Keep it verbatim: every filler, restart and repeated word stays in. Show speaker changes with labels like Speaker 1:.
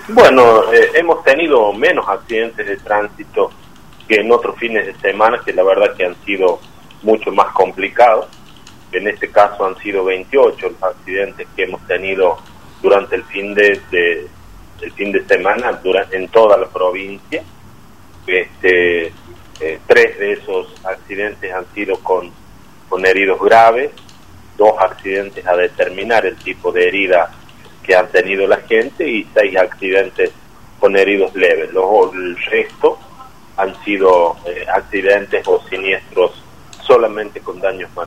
Speaker 1: Bueno, eh, hemos tenido menos accidentes de tránsito que en otros fines de semana, que la verdad que han sido mucho más complicados. En este caso han sido veintiocho los accidentes que hemos tenido durante el fin de, de el fin de semana durante, en toda la provincia. Este, eh, tres de esos accidentes han sido con, con heridos graves, dos accidentes a determinar el tipo de herida que han tenido la gente y seis accidentes con heridos leves. Los, el resto han sido eh, accidentes o siniestros solamente con daños materiales.